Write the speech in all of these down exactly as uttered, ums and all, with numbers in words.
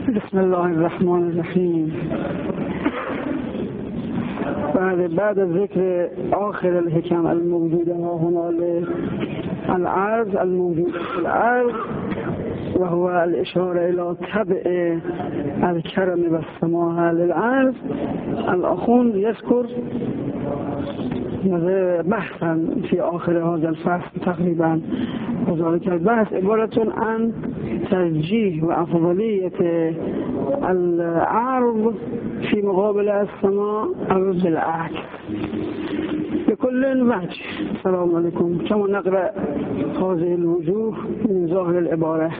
بسم الله الرحمن الرحیم. بعد بعد ذکر آخر الحکم الموجوده ها هنا العرض الموجود في العرض وهو الاشاره الى تبع الكرم والسماحه للعرض، الاخون يذكر بحثا في آخر هذا الفصل تقريبا، وذلك البحث عبارة عن ترجيح وأفضلية العرض في مقابل السماء أو بالعكس بكل وجه. السلام عليكم. كما نقرأ هذه الوجوه من ظاهر العبارة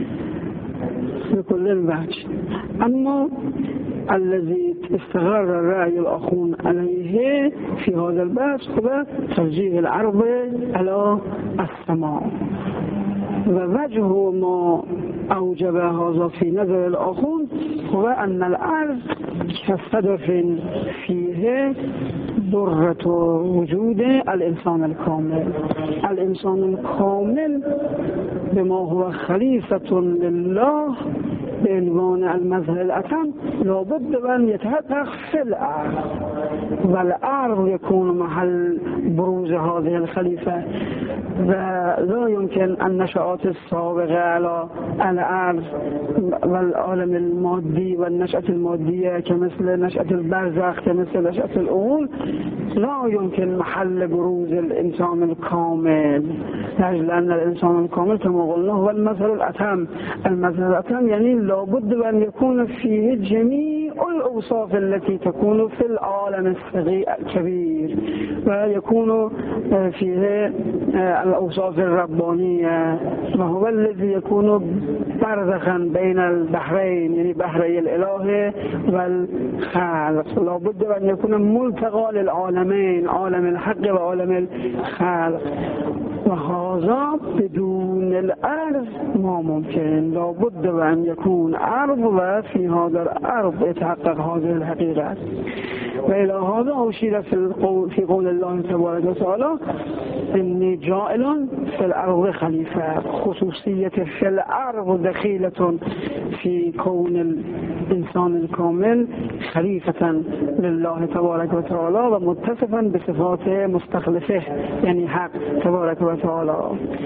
بكل وجه، أما الذي استقر الرأي الأخون عليه في هذا البحث هو ترجيح العرض على السماء، ووجه ما أوجب هذا في نظر الأخون هو أن العرض كصدف فيه ذرة وجود الإنسان الكامل. الإنسان الكامل بما هو خليفة لله بعنوان المظهر الأتم لابد أن يتحقق في الأرض، والأرض يكون محل بروز هذه الخليفة، ولا يمكن النشأات السابقة على الأرض والعالم المادي والنشأة المادية كمثل نشأة البرزخ كمثل نشأة الأول لا يمكن محل بروز الإنسان الكامل، لأن الإنسان الكامل كما قلنا هو المظهر الأتم. المظهر الأتم يعني لابد أن يكون فيه جميع الأوصاف التي تكون في العالم الصغير الكبير، ويكون فيه الأوصاف الربانية، وهو الذي يكون برزخا بين البحرين يعني بحري الإله والخلق. لابد أن يكون ملتقى للعالمين، عالم الحق وعالم الخلق، وهذا بدون الأرض ما ممكن. لابد أن يكون أرض وفي هذا الأرض يتحقق هذه الحقيقة. وإلى هذا أشير في القول في قول الله تبارك وتعالى إني جائل في الأرض خليفة. خصوصية في الأرض دخيلة في كون الإنسان الكامل خليفة لله تبارك وتعالى ومتصفا بصفات مستخلفه يعني حق تبارك وتعالى.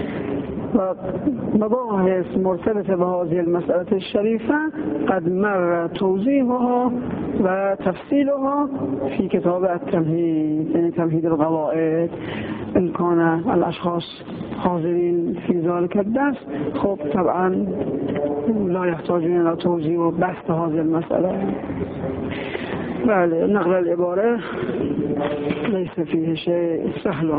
ومباحث مرتبطة بهذه المسألة الشريفة قد مر توضيحها وتفصيلها في كتاب التمهيد يعني تمهيد القواعد. إن كان الأشخاص حاضرين في ذلك الدرس خب طبعا لا يحتاجون إلى توضيح وبحث هذه المسألة. بله، نقل العبارة ليس فيه شيء سهل.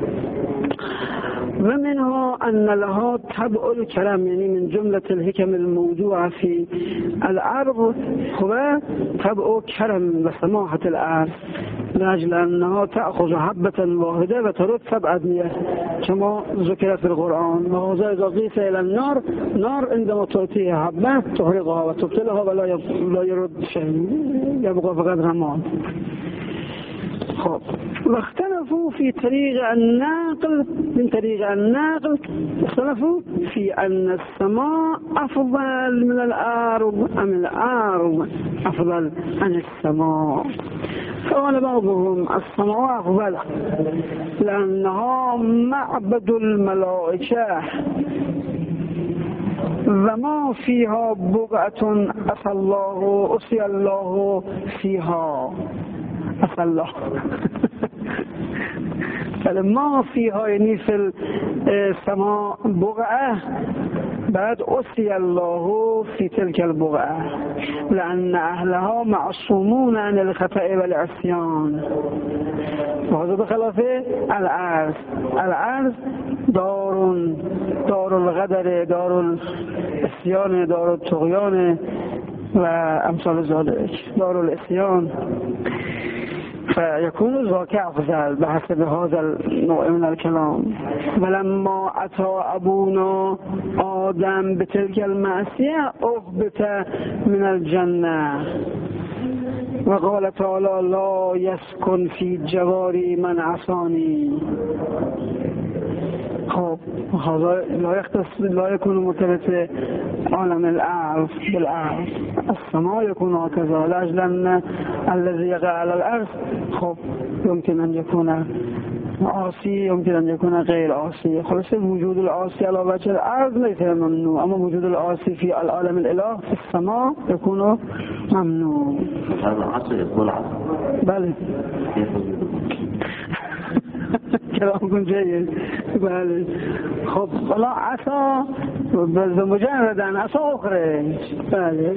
ومنها أن لها تبع الكرم يعني من جملة الحكم الموضوعة في العرض هو تبع كرم وسماحة الأرض، لأجل أنها تأخذ حبة واحدة وترد سبعة مئة كما ذكر في القرآن. وهذا إذا قيس إلى النار، نار عندما تعطيها حبة تحرقها وتبطلها ولا يرد شيء، يبقى فقط رماد. خب، واختلفوا في طريق الناقل من طريق الناقل اختلفوا في أن السماء أفضل من الأرض أم الأرض أفضل عن السماء. فقال بعضهم السماء أفضل لأنها معبد الملائكة وما فيها بقعة أسى الله أسي الله فيها أسى الله فلما فيها يعني في السماء بقعة بعد أسي الله في تلك البقعة، لأن أهلها معصومون عن الخطأ والعصيان. وهذا بخلاف العرض. العرض دار دار الغدر، دار العصيان، دار الطغيان وأمثال ذلك، دار العصيان. فيكون ذاك أفضل بحسب هذا النوع من الكلام. ولما أتى أبونا آدم بتلك المعصية أهبط من الجنة، وقال تعالى لا يسكن في جواري من عصاني. خب هذا لا يختص لا يكون مرتبط عالم الأرض بالأرض. السماء يكون هكذا لأجل أن الذي يقع على الأرض خب يمكن أن يكون عاصي، يمكن أن يكون غير عاصي. خلاص وجود العاصي على وجه الأرض ليس ممنوع، أما وجود العاصي في العالم الإله في السماء يكون ممنوع. هذا العصر يقول عصر. بله كلامكم جيد. بله خب ولا عصا بمجرد أن عصا أخرى. بله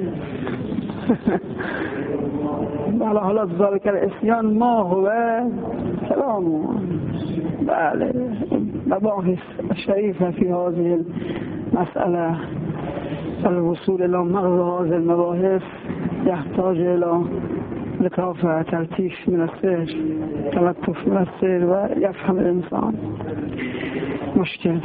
على حالات ذلك الاسيان ما هو كلامه. بله مباحث شريفة في هذه المسألة. الوصول إلى مغز هذه المباحث يحتاج إلى لطافة تلطيف من السير، تلطف من السير ويفهم الإنسان مشكل.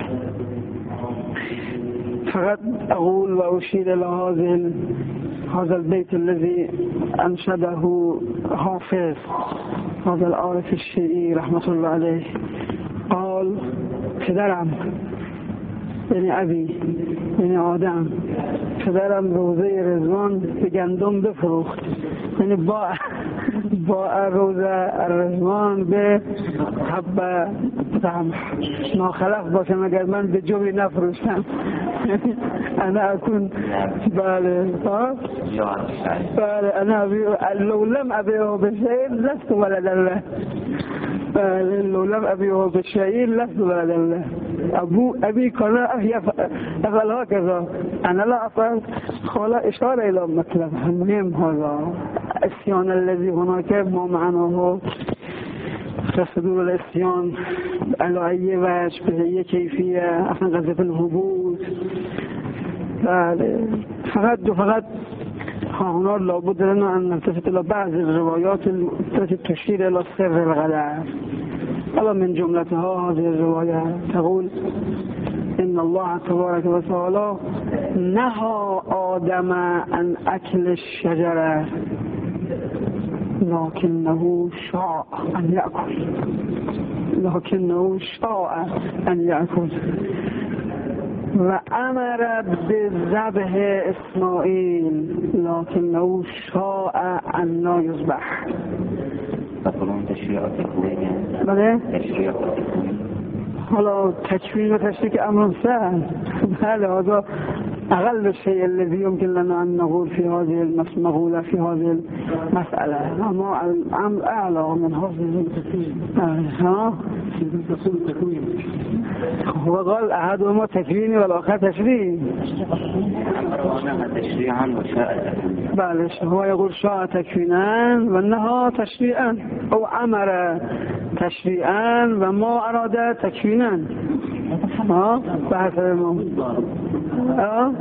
فقط أقول وأشير إلى هذه هذا البيت الذي أنشده حافظ هذا العارف الشيعي رحمة الله عليه. قال پدرم یعنی ابی یعنی آدم پدرم روزه رضوان به گندم بفروخت، یعنی با با روزه رضوان به حبه قمح ناخلف باشه مگر من به جوی نفروشم. انا اكون بله بله انا لو لم ابيعه بشيء لست ولدا له. بله لو لم ابيعه بشيء لست ولدا له. ابو ابي كان يفعل هكذا انا لا افعل. خلا اشاره الى مطلب مهم هذا الاسيان الذي هناك ما معناه تصدور الاسيان على اي وجه به اي كيفيه اصلا قضيه الهبوط. بله فقط فقط هنا لابد لنا ان نلتفت الى بعض الروايات التي تشير الى سر الغدر. ألا من جملتها هذه الرواية تقول إن الله تبارك وتعالى نهى آدم عن أكل الشجرة لكنه شاء أن يأكل لكنه شاء أن يأكل وأمر بذبح إسماعيل لكنه شاء أن لا يذبح. تقولون تشريع التكوين. بله؟ تشريع التكوين. حالا تكوين و تشريع أمر سهل. بله هذا أقل الشيء الذي يمكن لنا أن نقول في هذه المسألة في هذه المسألة. أما الأمر أعلى من هذا التكوين. ها؟ التكوين. هو قال أحدهما تكويني والآخر تشريع. أمرنا تشريعا وشاء تكوينا. بله هو يقول شاء تكوينا وأنها تشريعا أو أمر تشريعا وما أراد تكوينا. ها؟ بحث ما اه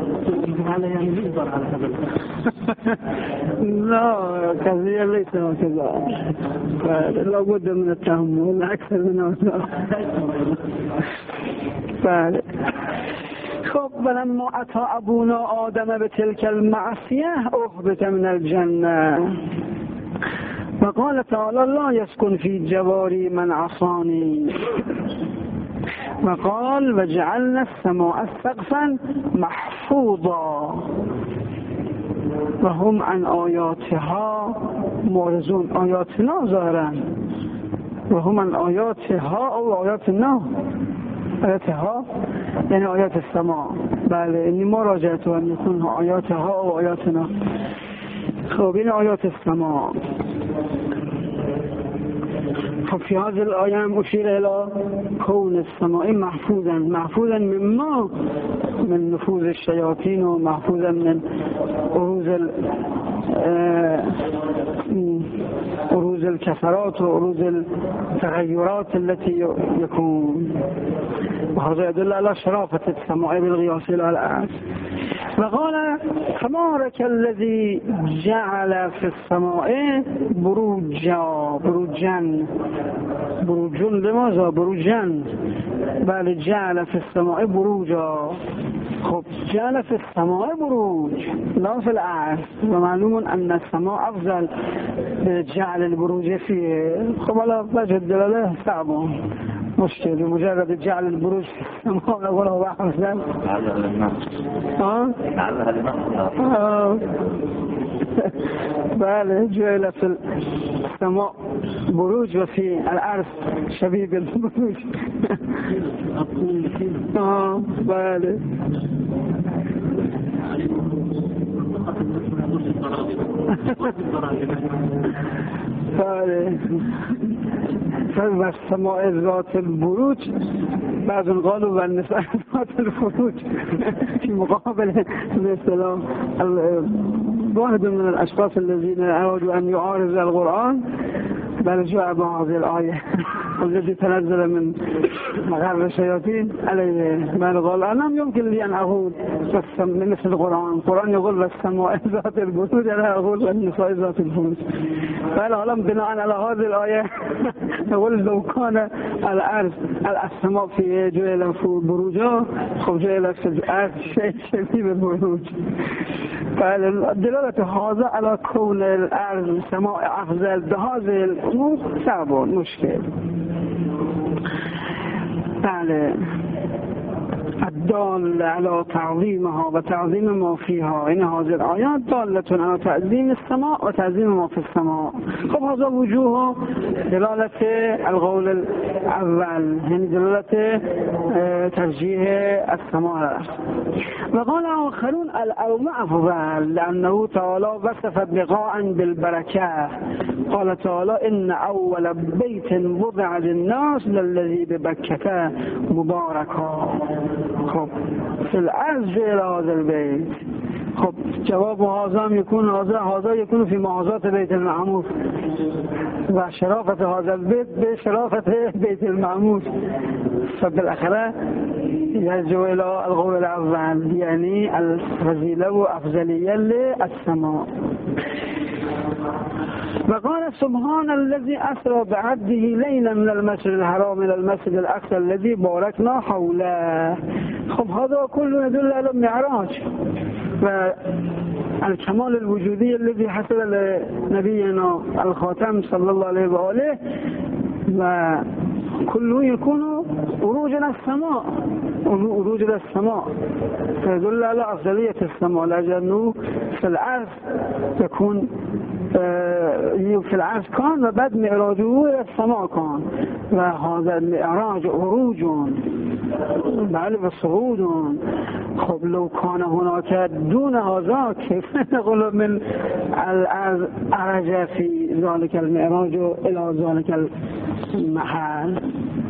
لا كذية ليس هكذا. لا بد من التأمل أكثر من هذا. بله خب ولما أتى أبونا آدم بتلك المعصية أهبط من الجنة وقال تعالى لا يسكن في جواري من عصاني. وقال وجعلنا السماء سقفا محفوظا وهم عن آياتها معرضون. آياتنا ظاهرا وهم عن آياتها أو آياتنا. آياتها يعني آيات السماء. بله إني مراجعة أن يكون آياتها أو آياتنا. خب این آیات السماء. خب في هذه الآية أشير إلى كون السماء محفوظا محفوظا مما من نفوذ الشياطين ومحفوظا من عروض عروض الكسرات وعروض التغيرات التي يكون. وهذا يدل على شرافة السماء بالقياس إلى الأرض. وقال تبارك الذي جعل في السماء بروجا بروجا بروجا لماذا بروجا بل جعل في السماء بروجا. خب جعل في السماء بروج لا في الأرض ومعلوم أن السماء أفضل جعل البروج فيه. خب على وجه الدلالة صعبه مشكلة مجرد جعل البروج في السماء ولو بحثا لعلها للنقص ها؟ لعلها للنقص آه. بله جعل في السماء بروج وفي الأرض شبيب البروج آه بله بله فالبس السماء ذات البروج بعض قالوا والنساء ذات الفروج في مقابل السلام. واحد من الأشخاص الذين أرادوا أن يعارض القرآن بل جاء بهذه الآية التي تنزل من مغرب الشياطين عليه من قال أنا يمكن لي أن أقول مثل القرآن القرآن يقول السماء ذات البروج أنا أقول والنساء ذات الفروج. فالعلم بناء على هذه الآية يقول لو كان الأرض السماء في جعل بروجها خب جعل في الأرض شيء شبيه بالبروج. فالدلالة هذا على كون الأرض السماء أفضل بهذه الأمور صعب مشكل. بله الدال على تعظيمها وتعظيم ما فيها إن هذه الآيات دالة على تعظيم السماء وتعظيم ما في السماء. خب هذا وجوه دلالة القول الأول يعني دلالة ترجيح السماء. وقال آخرون الأرض أفضل لأنه تعالى وصف بقاء بالبركة. قال تعالى إن أول بيت وضع للناس للذي ببكة مباركا. خب في الأرض إلى هذا البيت. خب جواب هذا يكون هذا هذا يكون في محاذاة بيت المعمور وشرافة هذا البيت بشرافة بيت المعمور. فبالأخرى يرجع إلى القول الأول يعني الفضيلة وأفضلية للسماء. وقال سبحان الذي أسرى بعبده ليلا من المسجد الحرام إلى المسجد الأقصى الذي باركنا حوله. خب هذا كله يدل على المعراج والكمال الوجودي الذي حصل لنبينا الخاتم صلى الله عليه وآله وكله يكون عروج إلى السماء عروج إلى السماء فيدل على أفضلية السماء لأنه في الأرض يكون في العرض كان وبعد معراجه إلى السماء كان وهذا المعراج عروج بل وصعود. خب لو كان هناك دون هذا كيف نقول من الأرض عرج في ذلك المعراج إلى ذلك المحل.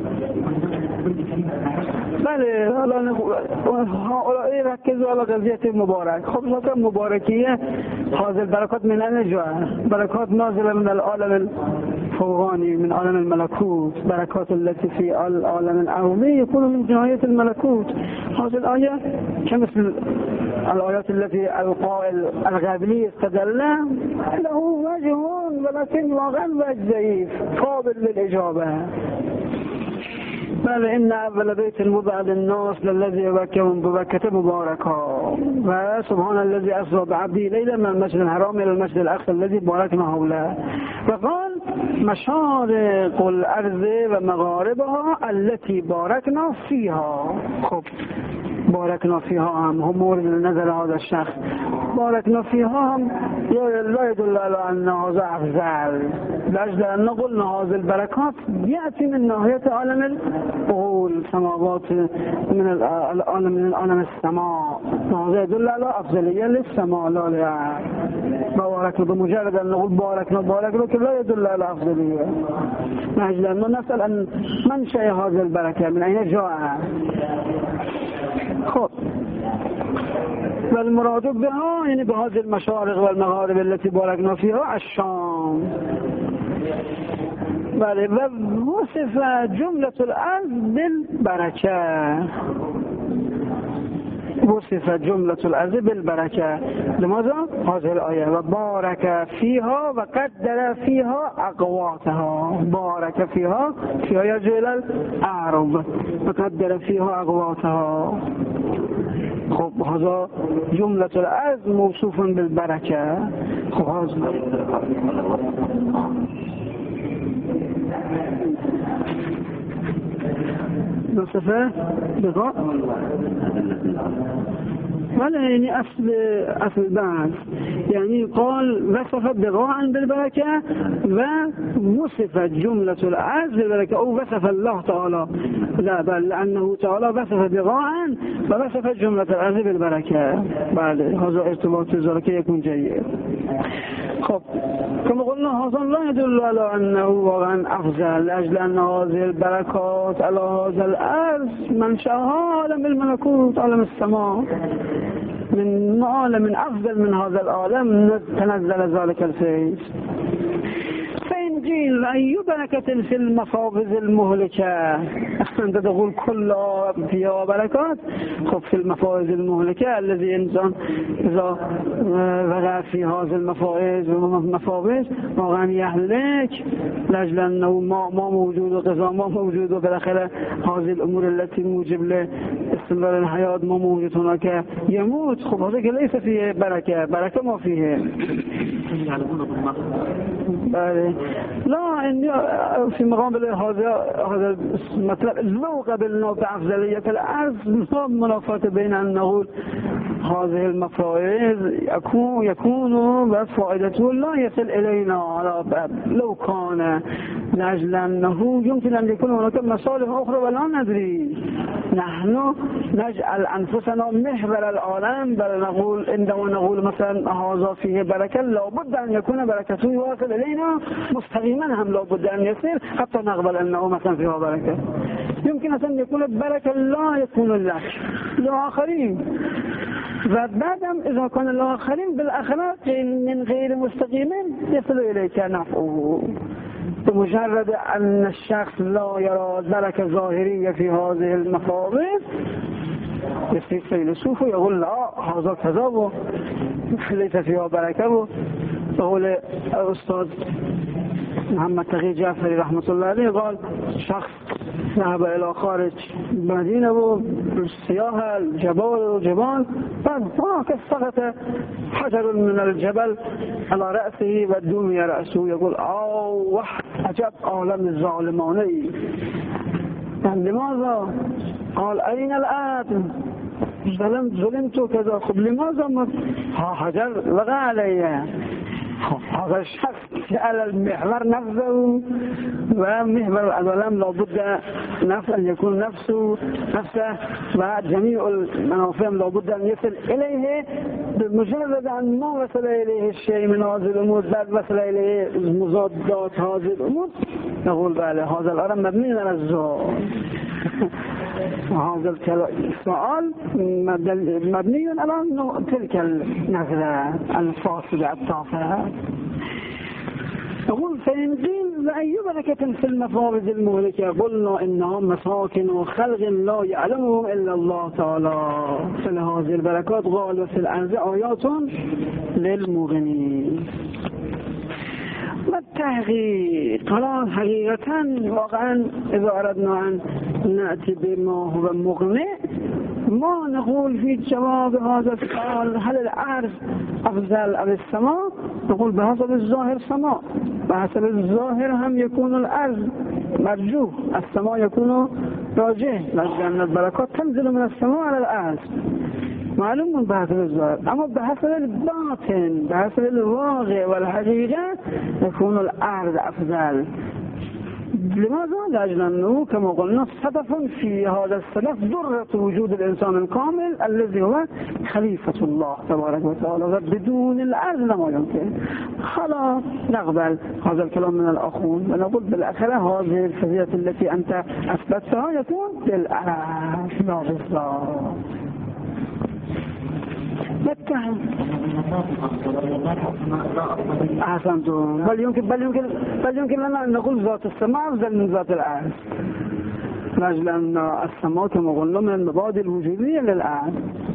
بله هؤلاء يركزوا على قضية المبارك. خب هذا المباركية هذه البركات من أين جاء؟ بركات نازلة من العالم الفوقاني من عالم الملكوت. بركات التي في العالم الأرضي يكون من جهة الملكوت. هذه الآية كمثل الآيات التي القائل الغابلي استدل له وجه ولكن واقعا وجه ضعيف قابل للإجابة. بل إن أول بيت وضع للناس للذي يبكون ببكة مباركا. وسبحان الذي أسرى بعبده ليلا من المسجد الحرام إلى المسجد الأقصى الذي باركنا حوله. وقال مشارق الأرض ومغاربها التي باركنا فيها. خب باركنا فيها هم هم مورد النظر هذا الشخص. باركنا فيها هم لا يدل على أن هذا أفضل لأجل أن قلنا هذه البركات يأتي من ناحية عالم الأول السماوات من العالم من العالم السماء. هذا يدل على أفضلية للسماء لا للأرض. باركنا بمجرد أن نقول باركنا باركنا لا يدل على أفضلية لأجل أن نسأل أن من شيء هذه البركة من أين جاء. خب والمراد بها يعني بهذه المشارق والمغارب التي باركنا فيها الشام. بله ووصف جملة الأرض بالبركة. وصف جملة الأرض بالبركة. لماذا؟ هذه الآية وبارك فيها وقدر فيها أقواتها. بارك فيها فيها يرجع إلى الأرض وقدر فيها أقواتها. خب هذا جملة الأرض موصوف بالبركة. خب هذا وصف بقاء ولا يعني أصل أصل بعد يعني قال وصف بقاء بالبركة ووصف جملة الأرض بالبركة أو وصف الله تعالى لا بل لأنه تعالى وصف بقاء ووصف جملة الأرض بالبركة بعد هذا ارتباط ذلك يكون جيد. خب كما قلنا هذا لا يدل على أنه واقعا أفضل لأجل أن هذه البركات على هذا الأرض منشأها عالم الملكوت عالم السماء من عالم أفضل من هذا العالم تنزل ذلك الفيض. فإن قيل أي بركة في المفاوز المهلكة أنت تقول كلها فيها بركات خب في المفاوز المهلكة الذي إنسان إذا وقع في هذه المفاوز والمفاوز واقعا يهلك لأجل أنه ما, ما موجود وغذاء ما موجود وبالآخرة هذه الأمور التي موجب له استمرار الحياة ما موجود هناك يموت. خب هذا ليس فيه بركة بركة ما فيه بله لا إني في مقابل هذا هذا مطلب لو قبلنا بأفضلية الأرض لا منافاة بين أن نقول هذه المفاوز يكون يكون وفائدته لا يصل إلينا على باب لو كان لأجل أنه يمكن أن يكون هناك مصالح أخرى ولا ندري. نحن نجعل أنفسنا محور العالم بل نقول عندما نقول مثلا هذا فيه بركة لابد أن يكون بركته يواصل إلينا مستقيما هم لابد أن يصير حتى نقبل أنه مثلا فيها بركة. يمكن أن يكون البركة لا يكون لك لآخرين وبعدم إذا كان الآخرين بالأخلاق من غير مستقيم يصل إليك نفعه بمجرد أن الشخص لا يرى بركة ظاهرية في هذه المفاوز يصير فيلسوف ويقول لا هذا كذا ليس فيها بركة. يقول الأستاذ محمد تقي جعفری رحمة الله عليه قال شخص ذهب إلى خارج المدينة والسياحة الجبال والجبال بعد هناك سقط حجر من الجبل على رأسه والدمي رأسه يقول أوه عجب عالم الظالماني. لماذا؟ قال أين الآن ظلمت ظلمت كذا. خب لماذا ما حجر وقع عليه هذا الشخص على المحور نفسه ومحور الظلام لابد نفس أن يكون نفسه نفسه وجميع المنافع لابد أن يصل إليه بمجرد أن ما وصل إليه الشيء من هذه الأمور بعد وصل إليه مضادات هذه الأمور نقول بله هذا الأمر مبني على الزهد. هذا السؤال مبني على تلك النظرة الفاصلة الطافة. يقول فإن قيل أي بركة في المفاوز المهلكة قلنا إنهم مساكن وخلق لا يعلمهم إلا الله تعالى. فلهذه البركات قال وفي الأرض آيات للموقنين. والتحقيق قال حقيقة واقعا إذا أردنا أن نأتي بما هو مقنع ما نقول في جواب هذا السؤال هل الأرض أفضل أم السماء نقول بحسب الظاهر السماء بحسب الظاهر هم يكون الأرض مرجوح السماء يكون راجح لأن البركات تنزل من السماء على الأرض معلوم بحسب الظاهر. أما بحسب الباطن بحسب الواقع والحقيقة يكون الأرض أفضل. لماذا؟ لأجل أنه كما قلنا صدف في هذا الصدف ذرة وجود الإنسان الكامل الذي هو خليفة الله تبارك وتعالى وبدون الأرض لما يمكن. خلاص نقبل هذا الكلام من الأخون ونقول بالأخرى هذه الفضيلة التي أنت أثبتها يكون بالأرض لا بالظاهر. متهم أحسنتم بل يمكن بل يمكن بل يمكن لنا أن نقول ذات السماء أفضل من ذات الأرض لأجل أن السماء كما قلنا من المبادئ الوجودية للأرض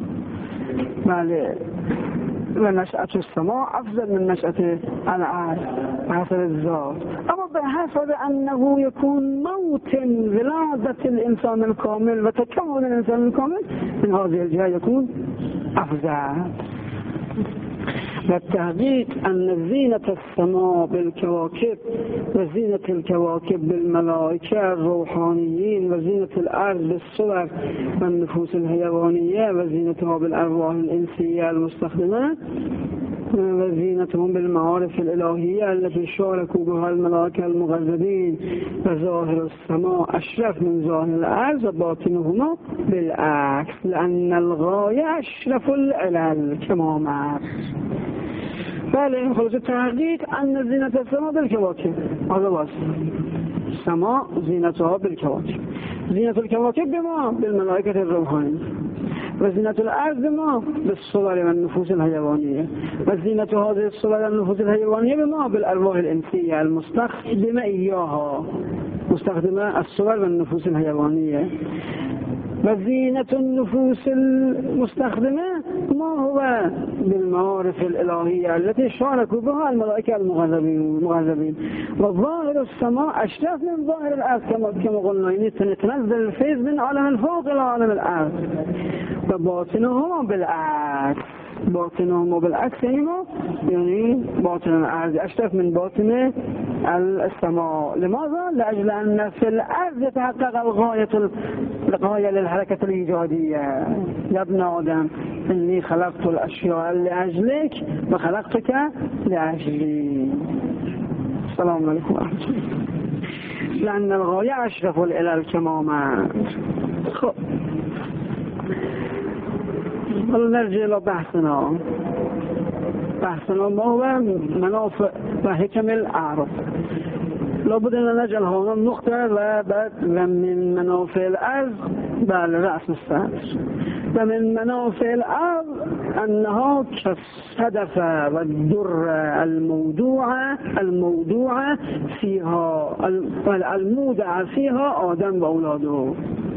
ونشأة السماء أفضل من نشأة الأرض بحسب الذات. أما بحسب أنه يكون موطن ولادة الإنسان الكامل وتكون الإنسان الكامل من هذه الجهة يكون أفضل. و تحقیق ان زینت السماء بالکواکب و زینت الکواکب بالملائکه الروحانیین و زینت الارض بالصور و النفوس الحیوانیه و زینتها بالارواح الانسیه المستخدمه و زینتهم بالمعارف الالهیه التي شاركوا بها الملائکه المغذبین و ظاهر السماء اشرف من ظاهر الارض و باطنهما بالعکس لان الغایه اشرف العلل كما مر. بله خلاصه تحقیق ان زینت السماء بالکواکب هذا باز السماء زینتها بالکواکب زینت الکواکب بما بالملائکه الروحانیه و زینت الارض بما بالصور و النفوس الحیوانیه و زینت هذه الصور و النفوس الحیوانیه بما بالارواح الانسیه المستخدمه ایاها مستخدمه الصور و النفوس الحیوانیه و زینت النفوس المستخدمه ما هو بالمعارف الالهیه التي شاركوا بها الملائکه المغذبین و ظاهر السماء اشرف من ظاهر الارض كما قلنا يعني تنزل الفيض من عالم الفوق الى عالم الارض و باطنهما بالعكس باطنهما بالعكس يعني ما يعني باطن الارض اشرف من باطن السماء. لماذا؟ لاجل ان في الارض يتحقق الغايه الغايه للحركه الايجاديه. يا ابن آدم اني خلقت الاشياء لاجلك وخلقتك لاجلي. السلام عليكم ورحمه الله. لان الغايه اشرف الى كما مر. خب حالا نرجع الى بحثنا. بحثنا ما هو منافع و حکم الأعراف. لابد ان نجعل هنا نقطه و بعد و من منافع الارض بله رأس السطر و من منافع الارض انها كالصدف و الدر الموضوع الموضوع فيها المودع فيها آدم و اولاده.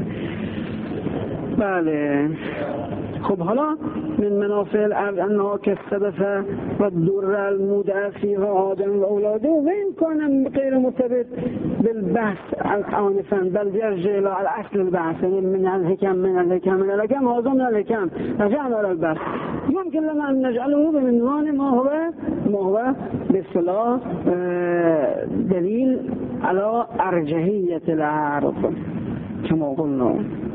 بله خب حالا من منافع الارض انها كالصدف و الدر المودع فيها آدم و اولاده و این كان غير مرتبط بالبحث آنفا بل يرجع الى الاصل البحث من الحكم من الحكم من الحكم هذا من الحكم رجعنا الى البحث. يمكن لنا ان نجعله بعنوان ما هو ما هو باصطلاح دليل على ارجحية العرض كما قلنا.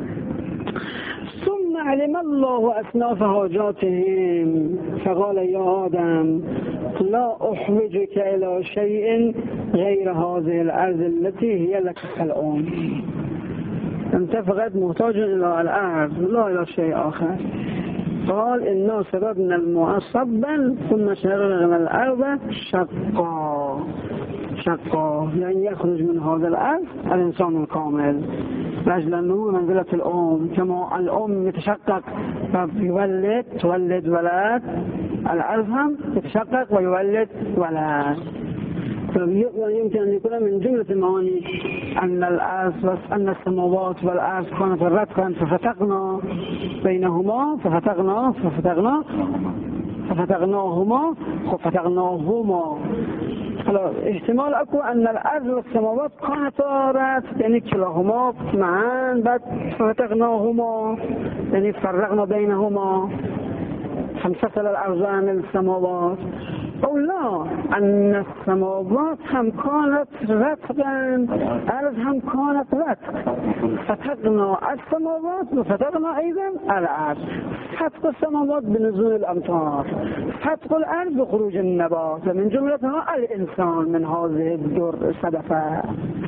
ثم علم الله أصناف حاجاتهم فقال يا آدم لا أحوجك إلى شيء غير هذه الأرض التي هي لك الآن. أنت فقط محتاج إلى الأرض لا إلى شيء آخر. قال إنا سببنا الماء صبا ثم شققنا الأرض شقا شقا يعني يخرج من هذا الأرض الإنسان الكامل لأجل أنه منزلة الأم كما الأم يتشقق ويولد تولد ولد الأرض هم يتشقق ويولد ولد. ويمكن أن يكون من جملة المعاني أن الأرض أن السماوات والأرض كانت رتقا ففتقنا بينهما ففتقنا ففتقنا ففتقناهما ففتقناهما. احتمال اكو ان الارض والسماوات كانتا رتق يعني كلاهما معا بعد ففتقناهما يعني فرقنا بينهما فانفصل الارض عن السماوات. او لا ان السماوات هم كانت رتقا الارض هم كانت رتق فتقنا السماوات وفتقنا ايضا الارض. فتق السماوات بنزول الامطار فتق الارض بخروج النبات ومن جملتها الانسان من هذه الدر الصدفه.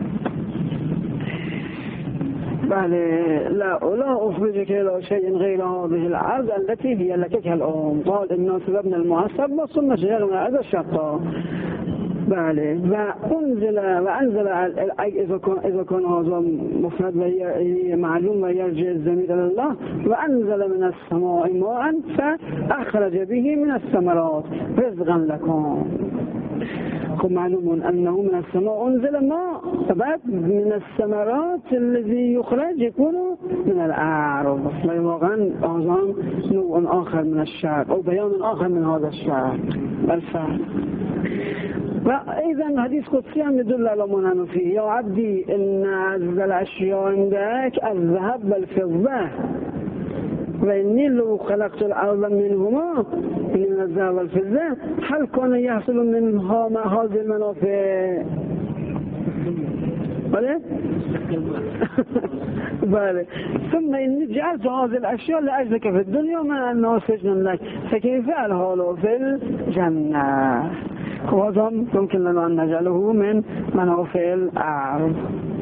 بله لا لا أخرجك إلى شيء غير هذه الأرض التي هي لك كالأم. قال إنا سببنا المعصب ثم شجرنا هذا الشقة. بله وأنزل وأنزل إذا كان إذا كان هذا مفرد وهي معلوم ويرجع الضمير إلى الله. وأنزل من السماء ماء فأخرج به من الثمرات رزقا لكم. خب معلوم أنه من السماء أنزل ماء فبعد من الثمرات الذي يخرج يكون من الأعراض. واقعا أعظم نوع آخر من الشعر أو بيان آخر من هذا الشعر الفعل. وأيضا حديث قدسي يدل على ما نحن فيه. يا عبدي إن أعز الأشياء عندك الذهب والفضة و اینی لو خلقت الارض منهما من الذهب والفضه هل کان یحصل منها ما هذه المنافع؟ بله بله. ثم إني جعلت هذه الأشياء لأجلك في الدنيا من أنه سجن لك فكيف الحال في الجنة؟ وهذا يمكن لنا أن نجعله من منافع الأرض.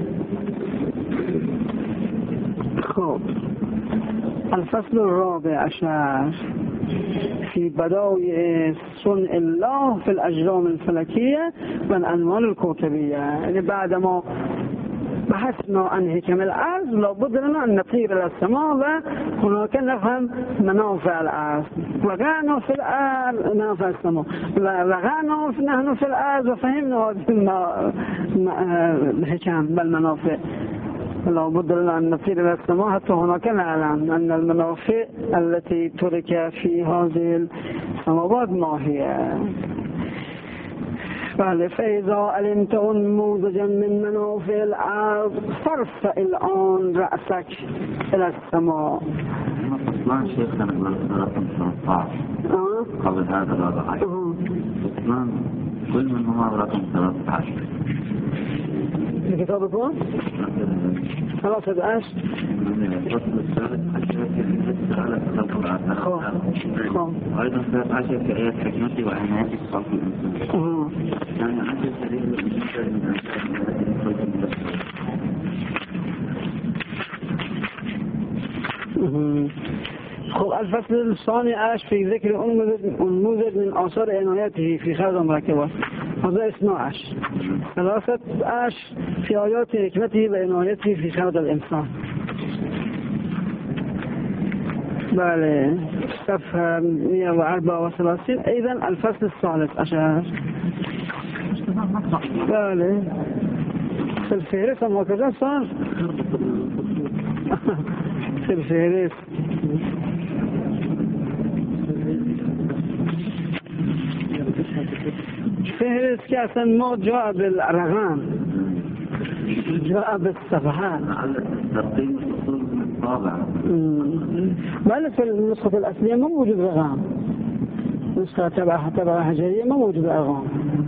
خب الفصل الرابع عشر في بدائع صنع الله في الأجرام الفلكية والأنوار الكوكبية. يعني بعد ما بحثنا عن حكم الأرض لابد لنا أن نطير إلى السماء وهناك نفهم منافع الأرض. وقعنا في الأرض منافع السماء وقعنا نحن في الأرض وفهمنا هذه الحكم بالمنافع. لابد لنا أن نطير إلى السماء حتى هناك نعلم أن المنافع التي ترك في هذه السماوات ما هي. فإذا علمت نموذجا من منافع الأرض فارفع الآن رأسك إلى السماء. ما شيخنا رقم ثلاثة عشر قبل هذا الوضع عثمان كل من هو رقم ثلاثة عشر في كتابكم ثلاثة عشر الفصل الثالث عشر في السؤال الخلق أيضا ثلاثة عشر في آيات حكمتي وعنايتي في خلق الإنسان يعني عشر سبيل الإنسان من أنسان خب الفصل الثاني عشر في ذكر أنموذج من آثار عنايته في خلق المركبات. هذا اثنا عشر. ثلاثة عشر في آيات حكمته وعنايته في خلق الإنسان. بله صفحة مئة وأربعة وثلاثين. أيضا الفصل الثالث عشر. بله في الفهرس هم هكذا صار في الفهرس فهرس که اصلا ما جاء بالرقم جاء بالصفحات تقييم الفصول الطابع بل في النسخة الأصلية ما موجود رقم. نسخة تبع تبع حجرية ما موجود رقم.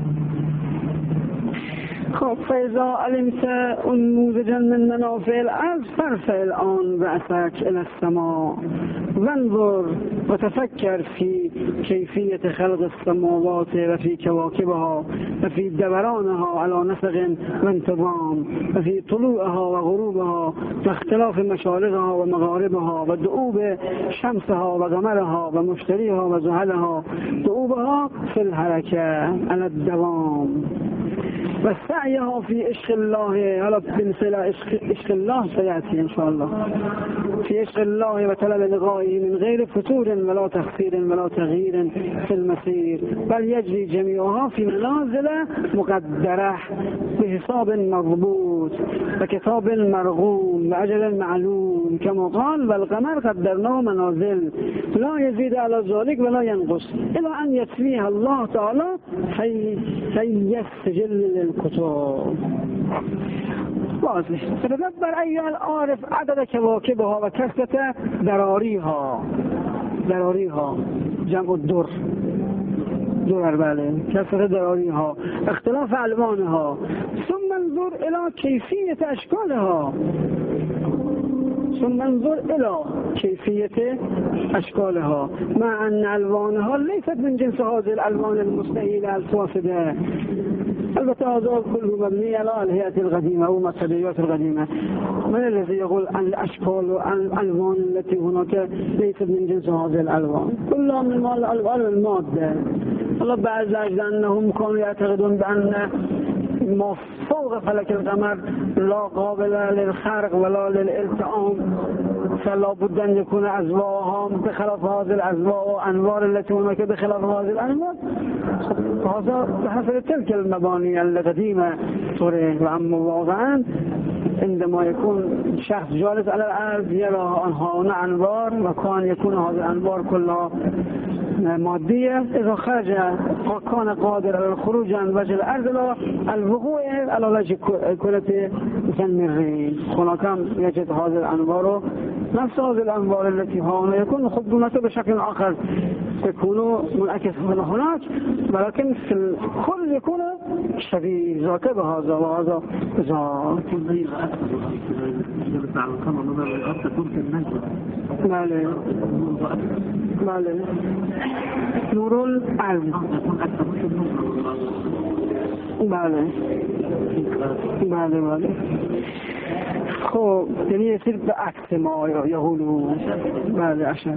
خب فإذا علمت نموذجا من منافع الأرض فارفع الآن رأسك إلى السماء وانظر وتفكر في كيفية خلق السماوات وفي كواكبها وفي دورانها على نسق وانتظام وفي طلوعها وغروبها واختلاف مشارقها ومغاربها ودؤوب شمسها وقمرها ومشتريها وزحلها دؤوبها في الحركة على الدوام وسعيها في عشق الله. هلا بنسأل عشق الله سيأتي إن شاء الله في عشق الله وطلب لقائه من غير فتور ولا تخسير ولا تغيير في المسير بل يجري جميعها في منازل مقدرة بحساب مضبوط وكتاب مرغوم وأجل معلوم كما قال والقمر قدرناه منازل لا يزيد على ذلك ولا ينقص إلى أن يتفيها الله تعالى في يستجل الكتب. واضح. فتدبر أيها العارف عدد كواكبها وكثرة دراريها دراريها جمع الدر در بله كثرة دراريها اختلاف ألوانها ثم انظر إلى كيفية أشكالها ثم انظر إلى كيفية أشكالها مع أن ألوانها ليست من جنس هذه الألوان المستحيلة الفاسدة. البته هذا كله مبني على الهيئة القديمة ومثليات القديمة. من الذي يقول عن الأشكال والألوان التي هناك ليست من جنس هذه الألوان كلها من الألوان المادة. الله بعد ذلك أنهم كانوا يعتقدون بأن ما فوق فلك القمر لا قابل للخرق ولا للالتئام فلا بد أن يكون أزواها بخلاف هذه الأزواء وأنوار التي هناك بخلاف هذه الأنوار. هذا بحسب تلك المباني القديمة طريق. وأما واقعا عندما يكون شخص جالس على الأرض يرى أنها أنوار وكان يكون هذه الأنوار كلها مادية إذا خرج كان قادر على الخروج عن وجه الأرض الوقوع على وجه كرة مثل مريخ هناك يجد هذه الأنوار نفس هذه الأنوار التي هنا يكون خبونته بشكل آخر يكون منعكس هناك، ولكن في الكل يكون شديد ذاك بهذا وهذا ذاك. بله بله نور العلم بله بله بله. خب یعنی يصير بعكس ما يقولوا بله عشان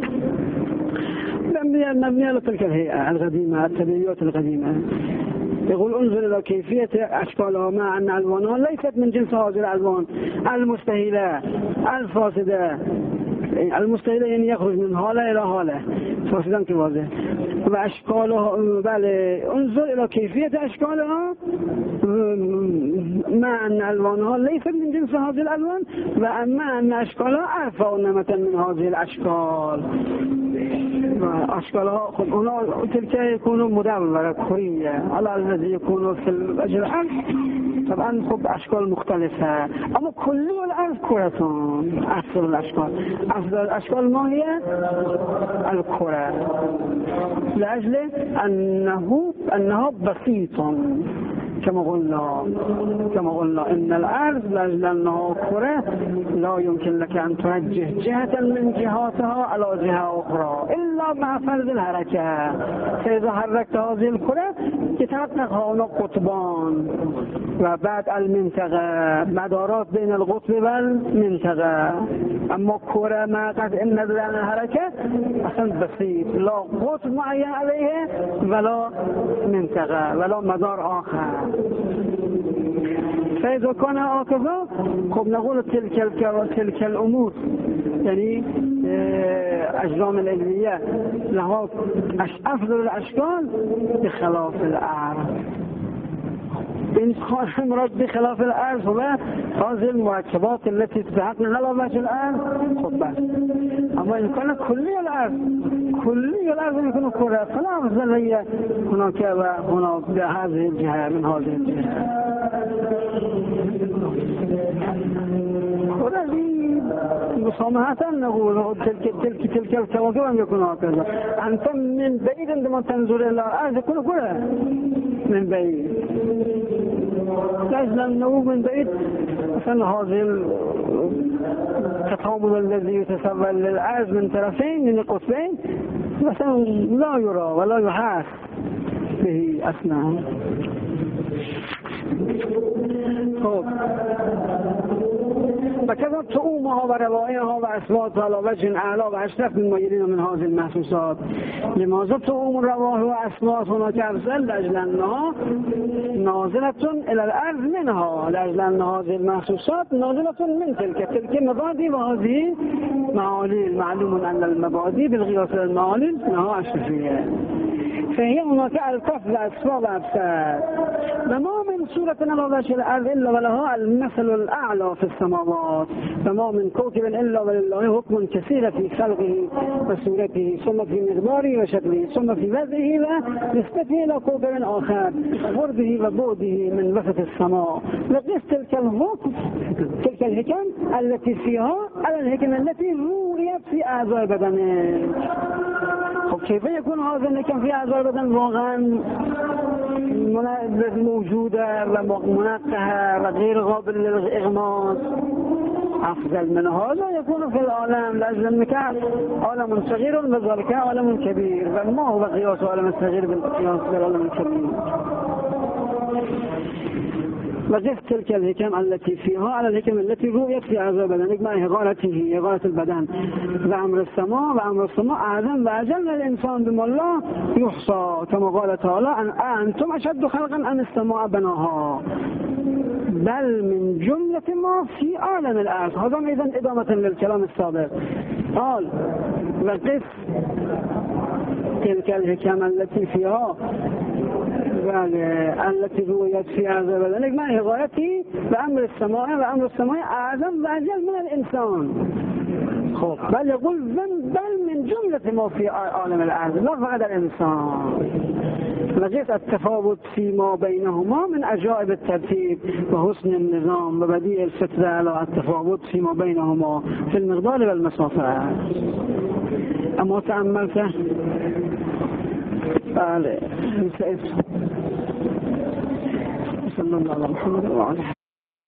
مبنية مبنية على تلك الهيئة القديمة التبعيات القديمة. يقول انظر إلى كيفية أشكالها مع أن ألوانها ليست من جنس هذه الألوان المستهيلة الفاسدة. المستهيلة يعني يخرج من حالة إلى حالة فاسدا كواضح. وأشكالها بله انظر إلى كيفية أشكالها مع أن ألوانها ليست من جنس هذه الألوان، وأما أن أشكالها أرفع نمة من هذه الأشكال. أشكالها خب هنا تلك يكون مدورة كرية على الذي يكون في الأجل الأرض. طبعا خب أشكال مختلفة، أما كل الأرض كرة. أصل الأشكال أصل الأشكال ما هي الكرة، لأجل أنه أنها بسيطة كما قلنا كما قلنا إن الأرض لأجل أنها كرة لا يمكن لك أن توجه جهة من جهاتها على جهة أخرى إلا مع فرض الحركة. فإذا حركت هذه الكرة يتحقق هنا قطبان، وبعد المنطقة مدارات بين القطب والمنطقة. أما كرة ما قد إن لنا الحركة أصلا بسيط، لا قطب معين عليه ولا منطقة ولا مدار آخر. فإذا كان هكذا خب نقول تلك تلك الأمور يعني أجرام العلمية لها أفضل الأشكال بخلاف الأعراض. إن كان مراد بخلاف الأرض هو هذه المركبات التي تتحقق على وجه الأرض خب بس. أما إن كان كلي الأرض كلي الأرض يكون كرة فلا أفضلية هناك وهناك بهذه الجهة من هذه الجهة. ولذي مصامحة نقول تلك تلك تلك الكواكب أن يكون هكذا. أنت من بعيد عندما تنظر إلى الأرض يكون كرة من بعيد، لأجل أنه من بعيد مثلا هذه التطابق الذي يتصور للأرض من طرفين من قطبين مثلا لا يرى ولا يحاس به أصلا. خب وكذا تؤومها وروائها وأصواتها على وجه أعلى وأشرف من ميلين من هذه المحسوسات. لماذا تؤوم الروائح وأصوات هناك أفضل؟ لأجل أنها نازلة إلى الأرض منها، لأجل أن هذه المحسوسات نازلة من تلك تلك مبادئ وهذه معالي. معلوم أن المبادئ بالقياس المعالي أنها أشرفية، فهي هناك الكف وأسفار وأبسار. وما من سورة على وجه الأرض إلا ولها المثل الأعلى في السماوات، وما من كوكب إلا ولله حكم كثير في خلقه وسورته، ثم في مقداره وشكله، ثم في وضعه ونسبته إلى كوكب آخر، قربه وبعده من وسط السماء. وقس تلك الحكم تلك الحكم التي فيها على الحكم التي رؤيت في أعضاء بدنه. خب كيف يكون هذا الحكم في أعضاء بدن واقعا موجودة ومنقحة وغير قابل للإغماض؟ أفضل من هذا يكون في العالم، لأجل أنك عالم صغير وذلك عالم كبير. وما هو قياس عالم الصغير بالقياس بالعالم الكبير؟ وقف تلك الحكم التي فيها على الحكم التي رؤيت في أعضاء بدنك مع إغالته إغالة البدن وأمر السماء وأمر السماء أعظم وأجل الإنسان بما الله يحصى، كما قال تعالى أن أنتم أشد خلقا أم السماء بناها بل من جملة ما في عالم الأرض. هذا أيضا إدامة للكلام السابق. قال وقف تلك الحكم التي فيها التي رؤيت في هذا بدنك مع غايته بأمر السماء وأمر السماء أعظم وأجل من الإنسان. خب بل يقول بل من جملة ما في عالم الأرض لا فقط الإنسان. لقيت التفاوت فيما بينهما من عجائب الترتيب وحسن النظام وبديع الفطرة على التفاوت فيما بينهما في المقدار والمسافة. أما تأملت بله صلى الله عليه وسلم.